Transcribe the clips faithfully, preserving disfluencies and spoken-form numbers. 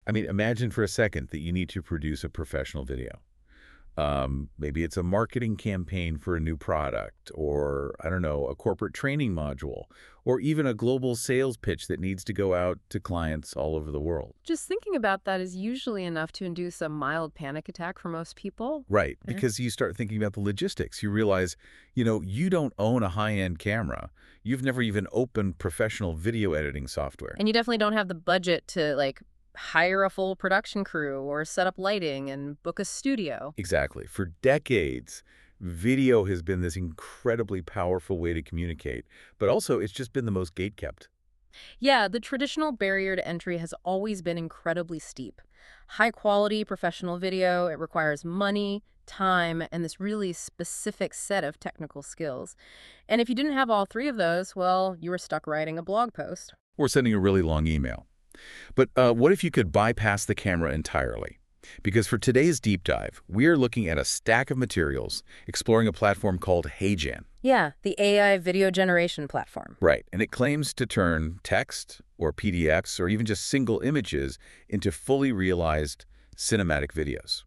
I mean, imagine for a second that you need to produce a professional video. Um, maybe it's a marketing campaign for a new product, or, I don't know, a corporate training module, or even a global sales pitch that needs to go out to clients all over the world. Just thinking about that is usually enough to induce a mild panic attack for most people. Right, Eh. because you start thinking about the logistics. You realize, you know, you don't own a high-end camera. You've never even opened professional video editing software. And you definitely don't have the budget to, like, hire a full production crew or set up lighting and book a studio. Exactly. For decades, video has been this incredibly powerful way to communicate, but also it's just been the most gatekept. Yeah, the traditional barrier to entry has always been incredibly steep. High quality professional video, it requires money, time, and this really specific set of technical skills. And if you didn't have all three of those, well, you were stuck writing a blog post. Or sending a really long email. But uh, what if you could bypass the camera entirely? Because for today's deep dive, we are looking at a stack of materials exploring a platform called HeyGen. Yeah, the A I video generation platform. Right, and it claims to turn text or P D Fs or even just single images into fully realized cinematic videos.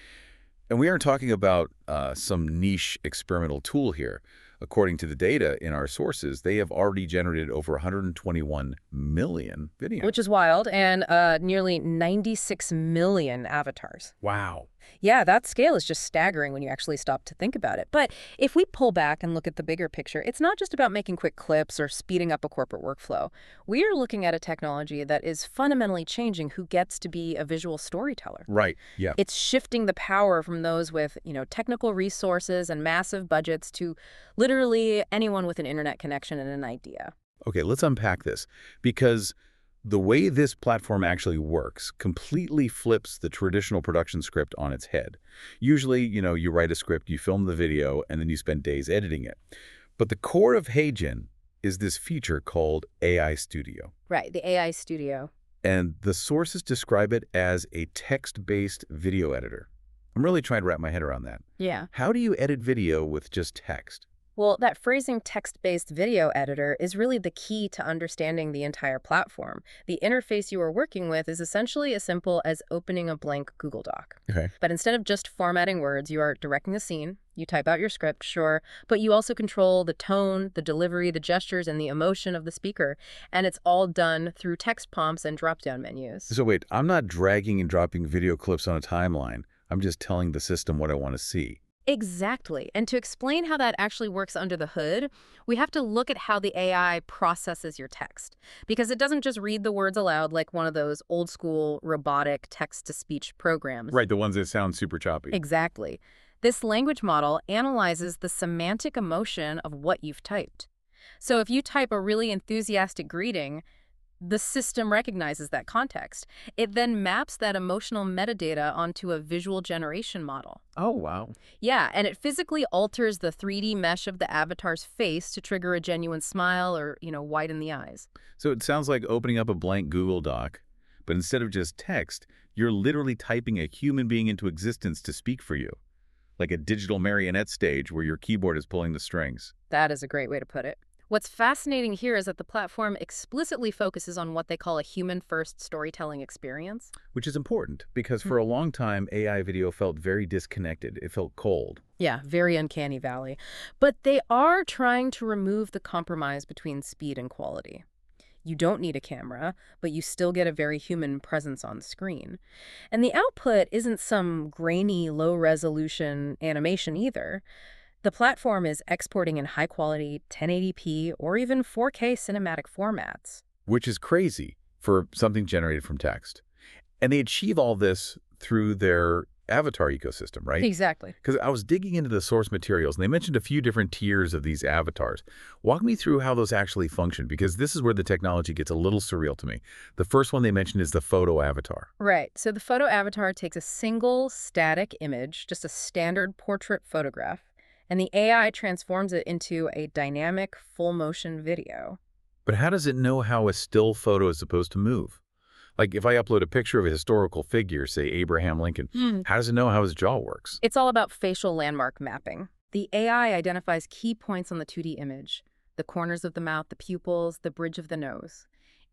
And we aren't talking about uh, some niche experimental tool here. According to the data in our sources, they have already generated over one hundred twenty-one million videos. Which is wild, and uh, nearly ninety-six million avatars. Wow. Yeah, that scale is just staggering when you actually stop to think about it. But if we pull back and look at the bigger picture, it's not just about making quick clips or speeding up a corporate workflow. We are looking at a technology that is fundamentally changing who gets to be a visual storyteller. Right, yeah. It's shifting the power from those with, you know, technical resources and massive budgets to literally anyone with an internet connection and an idea. Okay, let's unpack this, because the way this platform actually works completely flips the traditional production script on its head. Usually, you know, you write a script, you film the video, and then you spend days editing it. But the core of HeyGen is this feature called A I Studio. Right, the A I Studio. And the sources describe it as a text-based video editor. I'm really trying to wrap my head around that. Yeah. How do you edit video with just text? Well, that phrasing text-based video editor is really the key to understanding the entire platform. The interface you are working with is essentially as simple as opening a blank Google Doc. Okay. But instead of just formatting words, you are directing a scene. You type out your script, sure, but you also control the tone, the delivery, the gestures, and the emotion of the speaker. And it's all done through text prompts and drop-down menus. So wait, I'm not dragging and dropping video clips on a timeline. I'm just telling the system what I want to see. Exactly. And to explain how that actually works under the hood, we have to look at how the A I processes your text. Because it doesn't just read the words aloud like one of those old school robotic text-to-speech programs. Right, the ones that sound super choppy. Exactly. This language model analyzes the semantic emotion of what you've typed. So if you type a really enthusiastic greeting, the system recognizes that context. It then maps that emotional metadata onto a visual generation model. Oh, wow. Yeah, and it physically alters the three D mesh of the avatar's face to trigger a genuine smile or, you know, widen the eyes. So it sounds like opening up a blank Google Doc, but instead of just text, you're literally typing a human being into existence to speak for you. Like a digital marionette stage where your keyboard is pulling the strings. That is a great way to put it. What's fascinating here is that the platform explicitly focuses on what they call a human-first storytelling experience. Which is important, because for a long time, A I video felt very disconnected. It felt cold. Yeah, very uncanny valley. But they are trying to remove the compromise between speed and quality. You don't need a camera, but you still get a very human presence on screen. And the output isn't some grainy, low-resolution animation either. The platform is exporting in high-quality ten eighty p or even four K cinematic formats. Which is crazy for something generated from text. And they achieve all this through their avatar ecosystem, right? Exactly. Because I was digging into the source materials, and they mentioned a few different tiers of these avatars. Walk me through how those actually function, because this is where the technology gets a little surreal to me. The first one they mentioned is the photo avatar. Right. So the photo avatar takes a single static image, just a standard portrait photograph, and the A I transforms it into a dynamic full-motion video. But how does it know how a still photo is supposed to move? Like if I upload a picture of a historical figure, say Abraham Lincoln, Mm. how does it know how his jaw works? It's all about facial landmark mapping. The A I identifies key points on the two D image, the corners of the mouth, the pupils, the bridge of the nose.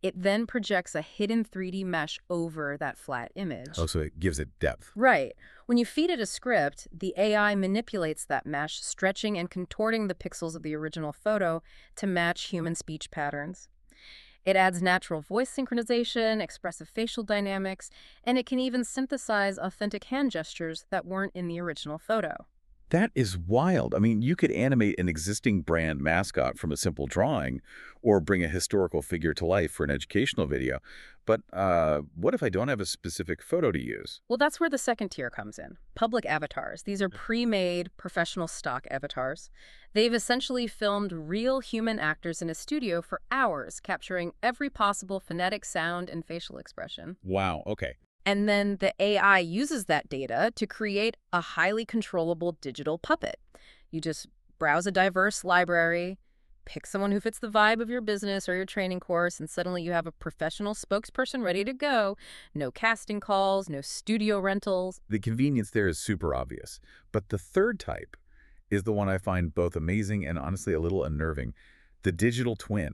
It then projects a hidden three D mesh over that flat image. Oh, so it gives it depth. Right. When you feed it a script, the A I manipulates that mesh, stretching and contorting the pixels of the original photo to match human speech patterns. It adds natural voice synchronization, expressive facial dynamics, and it can even synthesize authentic hand gestures that weren't in the original photo. That is wild. I mean, you could animate an existing brand mascot from a simple drawing or bring a historical figure to life for an educational video. But uh, what if I don't have a specific photo to use? Well, that's where the second tier comes in. Public avatars. These are pre-made professional stock avatars. They've essentially filmed real human actors in a studio for hours, capturing every possible phonetic sound and facial expression. Wow, okay. And then the A I uses that data to create a highly controllable digital puppet. You just browse a diverse library, pick someone who fits the vibe of your business or your training course, and suddenly you have a professional spokesperson ready to go. No casting calls, no studio rentals. The convenience there is super obvious. But the third type is the one I find both amazing and honestly a little unnerving, the digital twin.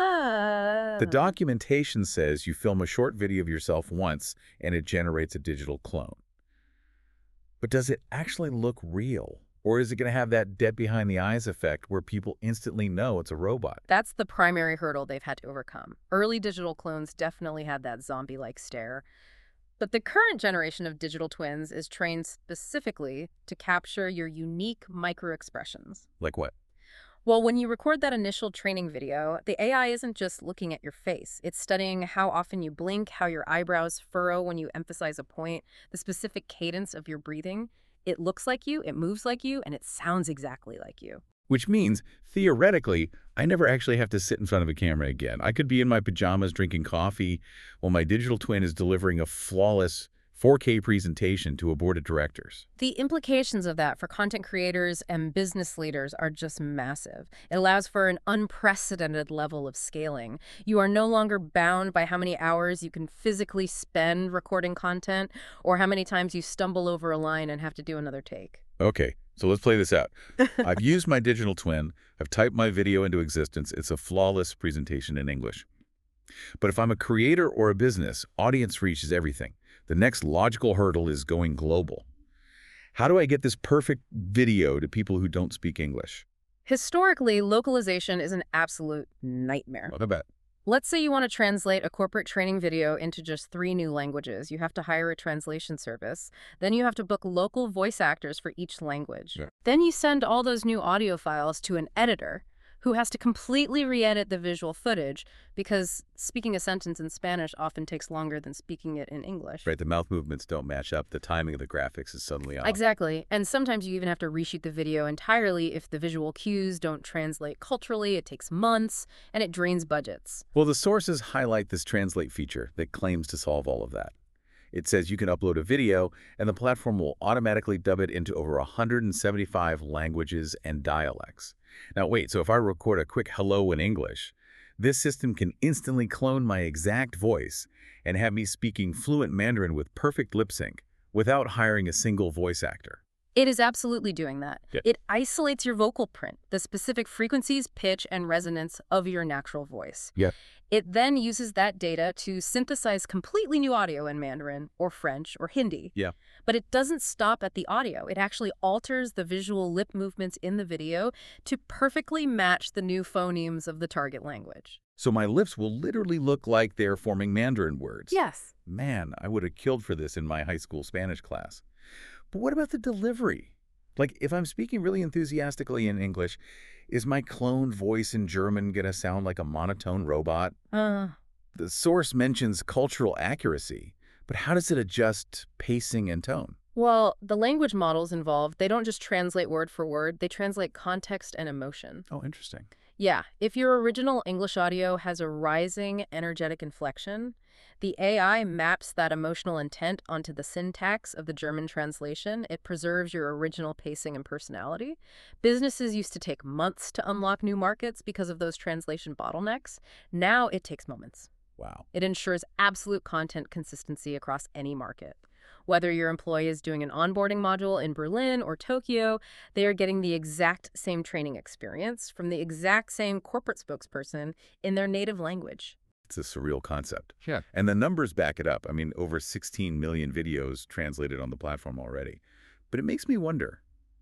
Ah. The documentation says you film a short video of yourself once and it generates a digital clone. But does it actually look real? Or is it going to have that dead behind the eyes effect where people instantly know it's a robot? That's the primary hurdle they've had to overcome. Early digital clones definitely had that zombie-like stare. But the current generation of digital twins is trained specifically to capture your unique micro-expressions. Like what? Well, when you record that initial training video, the A I isn't just looking at your face. It's studying how often you blink, how your eyebrows furrow when you emphasize a point, the specific cadence of your breathing. It looks like you, it moves like you, and it sounds exactly like you. Which means, theoretically, I never actually have to sit in front of a camera again. I could be in my pajamas drinking coffee while my digital twin is delivering a flawless four K presentation to a board of directors. The implications of that for content creators and business leaders are just massive. It allows for an unprecedented level of scaling. You are no longer bound by how many hours you can physically spend recording content or how many times you stumble over a line and have to do another take. Okay, so let's play this out. I've used my digital twin. I've typed my video into existence. It's a flawless presentation in English. But if I'm a creator or a business, audience reach is everything. The next logical hurdle is going global. How do I get this perfect video to people who don't speak English? Historically, localization is an absolute nightmare. I bet. Let's say you want to translate a corporate training video into just three new languages. You have to hire a translation service. Then you have to book local voice actors for each language. Yeah. Then you send all those new audio files to an editor who has to completely re-edit the visual footage because speaking a sentence in Spanish often takes longer than speaking it in English. Right, the mouth movements don't match up. The timing of the graphics is suddenly off. Exactly. And sometimes you even have to reshoot the video entirely if the visual cues don't translate culturally. It takes months, and it drains budgets. Well, the sources highlight this translate feature that claims to solve all of that. It says you can upload a video, and the platform will automatically dub it into over one hundred seventy-five languages and dialects. Now, wait, so if I record a quick hello in English, this system can instantly clone my exact voice and have me speaking fluent Mandarin with perfect lip sync without hiring a single voice actor. It is absolutely doing that. Yeah. It isolates your vocal print, the specific frequencies, pitch, and resonance of your natural voice. Yeah. It then uses that data to synthesize completely new audio in Mandarin or French or Hindi. Yeah. But it doesn't stop at the audio. It actually alters the visual lip movements in the video to perfectly match the new phonemes of the target language. So my lips will literally look like they're forming Mandarin words. Yes. Man, I would have killed for this in my high school Spanish class. But what about the delivery? Like, if I'm speaking really enthusiastically in English, is my cloned voice in German going to sound like a monotone robot? Uh, The source mentions cultural accuracy, but how does it adjust pacing and tone? well, the language models involved, they don't just translate word for word, they translate context and emotion. Oh, interesting. Yeah, if your original English audio has a rising, energetic inflection, the A I maps that emotional intent onto the syntax of the German translation. It preserves your original pacing and personality. Businesses used to take months to unlock new markets because of those translation bottlenecks. Now it takes moments. Wow. It ensures absolute content consistency across any market. Whether your employee is doing an onboarding module in Berlin or Tokyo, they are getting the exact same training experience from the exact same corporate spokesperson in their native language. It's a surreal concept. Yeah. And the numbers back it up. I mean, over sixteen million videos translated on the platform already. But it makes me wonder,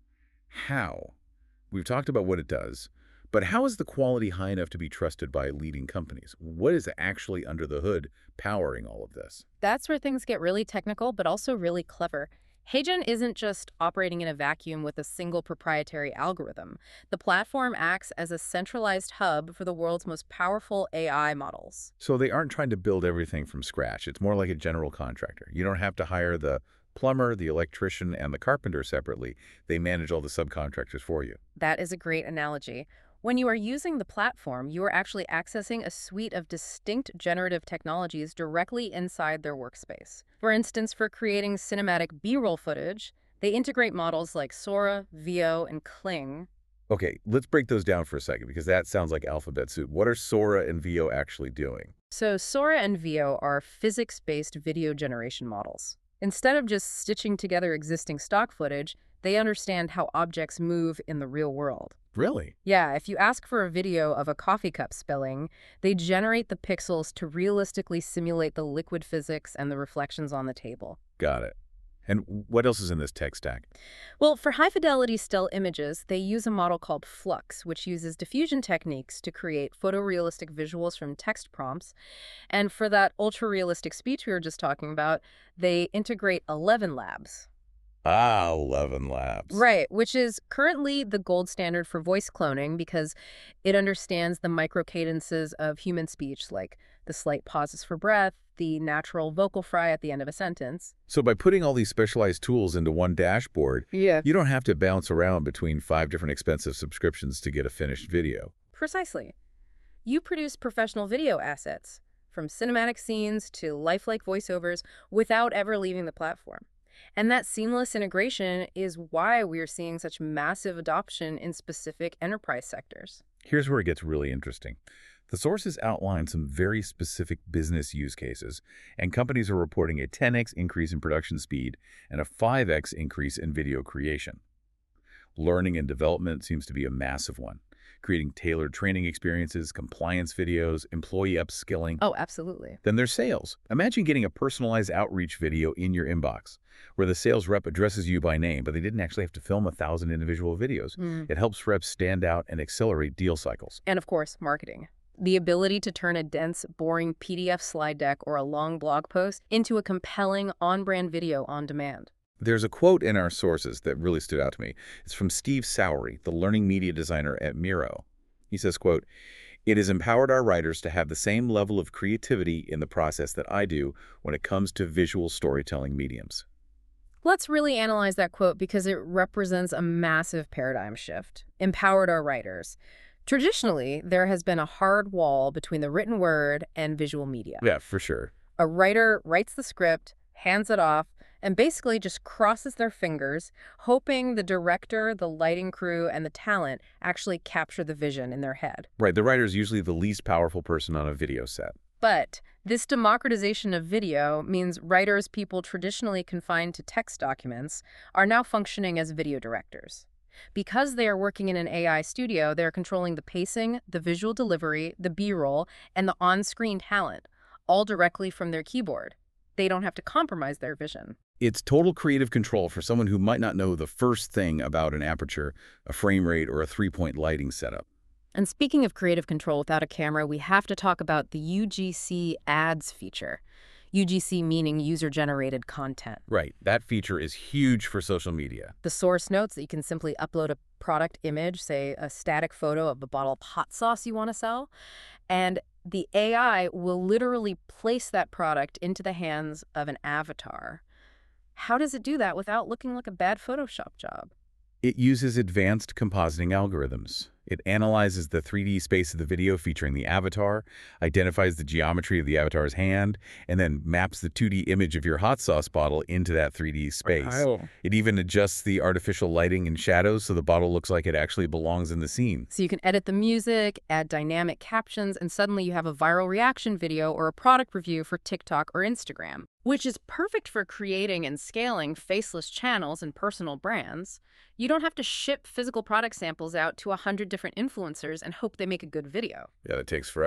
how? We've talked about what it does, but how is the quality high enough to be trusted by leading companies? What is actually under the hood powering all of this? That's where things get really technical, but also really clever. HeyGen isn't just operating in a vacuum with a single proprietary algorithm. The platform acts as a centralized hub for the world's most powerful A I models. So they aren't trying to build everything from scratch. It's more like a general contractor. You don't have to hire the plumber, the electrician, and the carpenter separately. They manage all the subcontractors for you. That is a great analogy. When you are using the platform, you are actually accessing a suite of distinct generative technologies directly inside their workspace. For instance, for creating cinematic B-roll footage, they integrate models like Sora, Veo, and Kling. Okay, let's break those down for a second because that sounds like alphabet soup. What are Sora and Veo actually doing? So Sora and Veo are physics-based video generation models. Instead of just stitching together existing stock footage, they understand how objects move in the real world. Really? Yeah, if you ask for a video of a coffee cup spilling, they generate the pixels to realistically simulate the liquid physics and the reflections on the table. Got it. And what else is in this tech stack? Well, for high-fidelity still images, they use a model called Flux, which uses diffusion techniques to create photorealistic visuals from text prompts. And for that ultra-realistic speech we were just talking about, they integrate Eleven Labs. Ah, Eleven Labs. Right, which is currently the gold standard for voice cloning because it understands the microcadences of human speech, like the slight pauses for breath, the natural vocal fry at the end of a sentence. So by putting all these specialized tools into one dashboard, Yeah. you don't have to bounce around between five different expensive subscriptions to get a finished video. Precisely. You produce professional video assets, from cinematic scenes to lifelike voiceovers, without ever leaving the platform. And that seamless integration is why we're seeing such massive adoption in specific enterprise sectors. Here's where it gets really interesting. The sources outline some very specific business use cases, and companies are reporting a ten x increase in production speed and a five x increase in video creation. Learning and development seems to be a massive one, creating tailored training experiences, compliance videos, employee upskilling. Oh, absolutely. Then there's sales. Imagine getting a personalized outreach video in your inbox, where the sales rep addresses you by name, but they didn't actually have to film a thousand individual videos. Mm. It helps reps stand out and accelerate deal cycles. And of course, marketing. The ability to turn a dense, boring P D F slide deck or a long blog post into a compelling on-brand video on demand. There's a quote in our sources that really stood out to me. It's from Steve Sowery, the learning media designer at Miro. He says, quote, "It has empowered our writers to have the same level of creativity in the process that I do when it comes to visual storytelling mediums." Let's really analyze that quote because it represents a massive paradigm shift. Empowered our writers. Traditionally, there has been a hard wall between the written word and visual media. Yeah, for sure. A writer writes the script, hands it off, and basically just crosses their fingers, hoping the director, the lighting crew, and the talent actually capture the vision in their head. Right, the writer is usually the least powerful person on a video set. But this democratization of video means writers, people traditionally confined to text documents, are now functioning as video directors. Because they are working in an A I studio, they're controlling the pacing, the visual delivery, the B-roll, and the on-screen talent, all directly from their keyboard. They don't have to compromise their vision. It's total creative control for someone who might not know the first thing about an aperture, a frame rate, or a three-point lighting setup. And speaking of creative control without a camera, we have to talk about the U G C Ads feature. U G C meaning user-generated content. Right, that feature is huge for social media. The source notes that you can simply upload a product image, say a static photo of a bottle of hot sauce you want to sell, and the A I will literally place that product into the hands of an avatar. How does it do that without looking like a bad Photoshop job? It uses advanced compositing algorithms. It analyzes the three D space of the video featuring the avatar, identifies the geometry of the avatar's hand, and then maps the two D image of your hot sauce bottle into that three D space. Wow. It even adjusts the artificial lighting and shadows so the bottle looks like it actually belongs in the scene. So you can edit the music, add dynamic captions, and suddenly you have a viral reaction video or a product review for TikTok or Instagram, which is perfect for creating and scaling faceless channels and personal brands. You don't have to ship physical product samples out to a hundred different influencers and hope they make a good video. Yeah, that takes forever.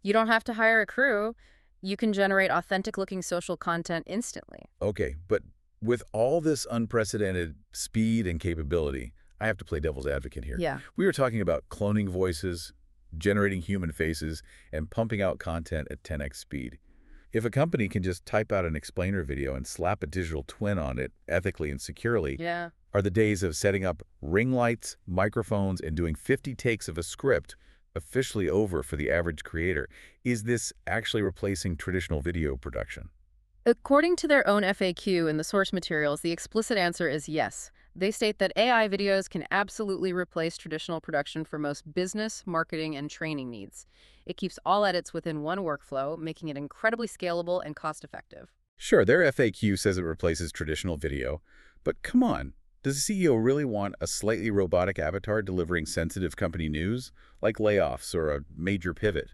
You don't have to hire a crew. You can generate authentic-looking social content instantly. Okay, but with all this unprecedented speed and capability, I have to play devil's advocate here. Yeah. We were talking about cloning voices, generating human faces, and pumping out content at ten x speed. If a company can just type out an explainer video and slap a digital twin on it ethically and securely, Yeah. are the days of setting up ring lights, microphones, and doing fifty takes of a script officially over for the average creator? Is this actually replacing traditional video production? According to their own F A Q in the source materials, the explicit answer is yes. They state that A I videos can absolutely replace traditional production for most business, marketing, and training needs. It keeps all edits within one workflow, making it incredibly scalable and cost-effective. Sure, their F A Q says it replaces traditional video, but come on, does the C E O really want a slightly robotic avatar delivering sensitive company news, like layoffs or a major pivot?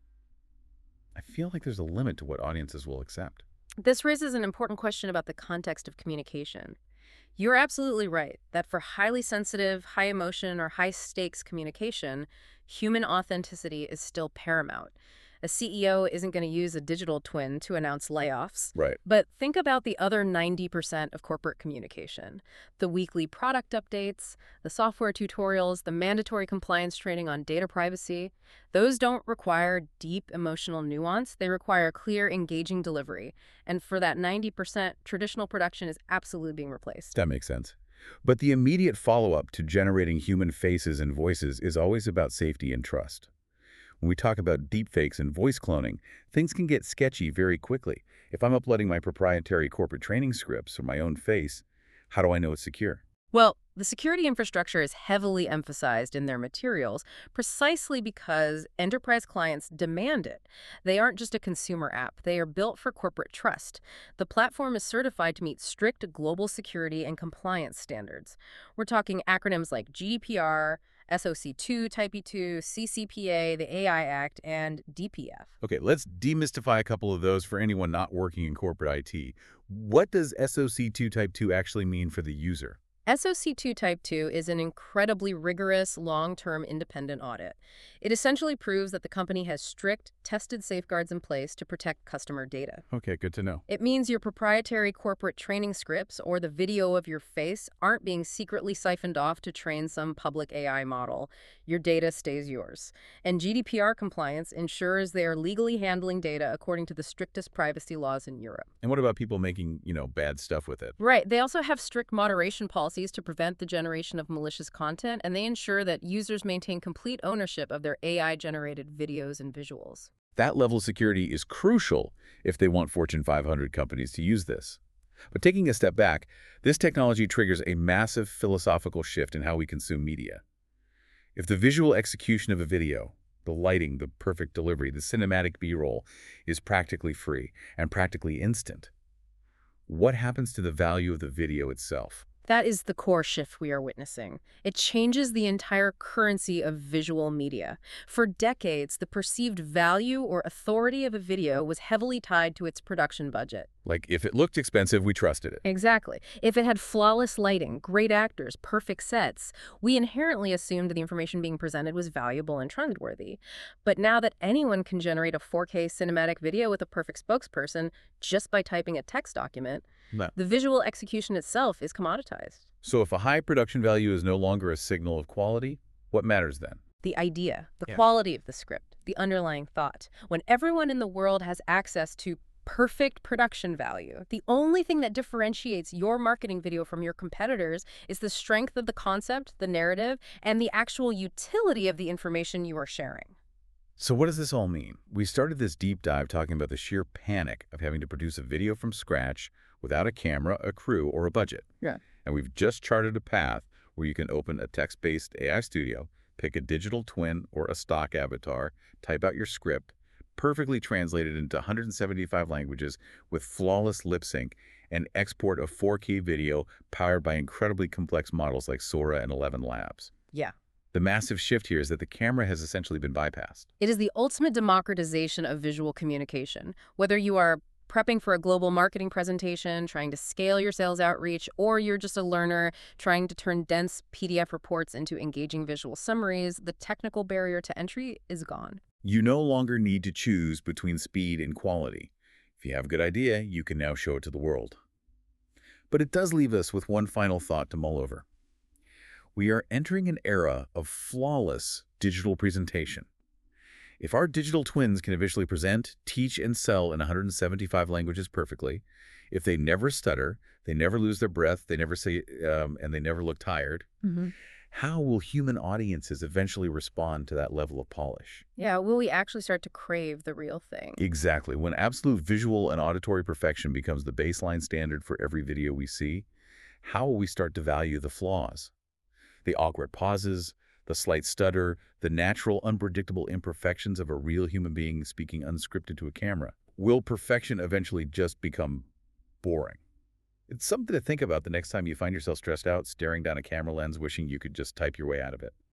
I feel like there's a limit to what audiences will accept. This raises an important question about the context of communication. You're absolutely right that for highly sensitive, high emotion, or high stakes communication, human authenticity is still paramount. A C E O isn't going to use a digital twin to announce layoffs. Right. But think about the other ninety percent of corporate communication. The weekly product updates, the software tutorials, the mandatory compliance training on data privacy. Those don't require deep emotional nuance. They require clear, engaging delivery. And for that ninety percent, traditional production is absolutely being replaced. That makes sense. But the immediate follow-up to generating human faces and voices is always about safety and trust. When we talk about deepfakes and voice cloning, things can get sketchy very quickly. If I'm uploading my proprietary corporate training scripts or my own face, how do I know it's secure? Well, the security infrastructure is heavily emphasized in their materials precisely because enterprise clients demand it. They aren't just a consumer app. They are built for corporate trust. The platform is certified to meet strict global security and compliance standards. We're talking acronyms like G D P R, S O C two, Type E two, C C P A, the A I Act, and D P F. Okay, let's demystify a couple of those for anyone not working in corporate I T. What does S O C two Type two actually mean for the user? S O C two Type two is an incredibly rigorous, long-term independent audit. It essentially proves that the company has strict, tested safeguards in place to protect customer data. Okay, good to know. It means your proprietary corporate training scripts or the video of your face aren't being secretly siphoned off to train some public A I model. Your data stays yours. And G D P R compliance ensures they are legally handling data according to the strictest privacy laws in Europe. And what about people making, you know, bad stuff with it? Right. They also have strict moderation policies to prevent the generation of malicious content, and they ensure that users maintain complete ownership of their A I-generated videos and visuals. That level of security is crucial if they want Fortune five hundred companies to use this. But taking a step back, this technology triggers a massive philosophical shift in how we consume media. If the visual execution of a video, the lighting, the perfect delivery, the cinematic B-roll is practically free and practically instant, what happens to the value of the video itself? That is the core shift we are witnessing. It changes the entire currency of visual media. For decades, the perceived value or authority of a video was heavily tied to its production budget. Like, if it looked expensive, we trusted it. Exactly. If it had flawless lighting, great actors, perfect sets, we inherently assumed the information being presented was valuable and trustworthy. But now that anyone can generate a four K cinematic video with a perfect spokesperson just by typing a text document, No. the visual execution itself is commoditized. So if a high production value is no longer a signal of quality, what matters then? The idea, the Yeah. quality of the script, the underlying thought. When everyone in the world has access to perfect production value, the only thing that differentiates your marketing video from your competitors is the strength of the concept, the narrative, and the actual utility of the information you are sharing. So what does this all mean? We started this deep dive talking about the sheer panic of having to produce a video from scratch without a camera, a crew, or a budget. Yeah. And we've just charted a path where you can open a text-based A I studio, pick a digital twin or a stock avatar, type out your script, perfectly translate it into one hundred seventy-five languages with flawless lip sync, and export a four K video powered by incredibly complex models like Sora and Eleven Labs. Yeah. The massive shift here is that the camera has essentially been bypassed. It is the ultimate democratization of visual communication. Whether you are prepping for a global marketing presentation, trying to scale your sales outreach, or you're just a learner trying to turn dense P D F reports into engaging visual summaries, the technical barrier to entry is gone. You no longer need to choose between speed and quality. If you have a good idea, you can now show it to the world. But it does leave us with one final thought to mull over. We are entering an era of flawless digital presentation. If our digital twins can eventually present, teach, and sell in one hundred seventy-five languages perfectly, if they never stutter, they never lose their breath, they never say, um, and they never look tired, Hmm. how will human audiences eventually respond to that level of polish? Yeah, will we actually start to crave the real thing? Exactly. When absolute visual and auditory perfection becomes the baseline standard for every video we see, how will we start to value the flaws? The awkward pauses, the slight stutter, the natural, unpredictable imperfections of a real human being speaking unscripted to a camera. Will perfection eventually just become boring? It's something to think about the next time you find yourself stressed out, staring down a camera lens, wishing you could just type your way out of it.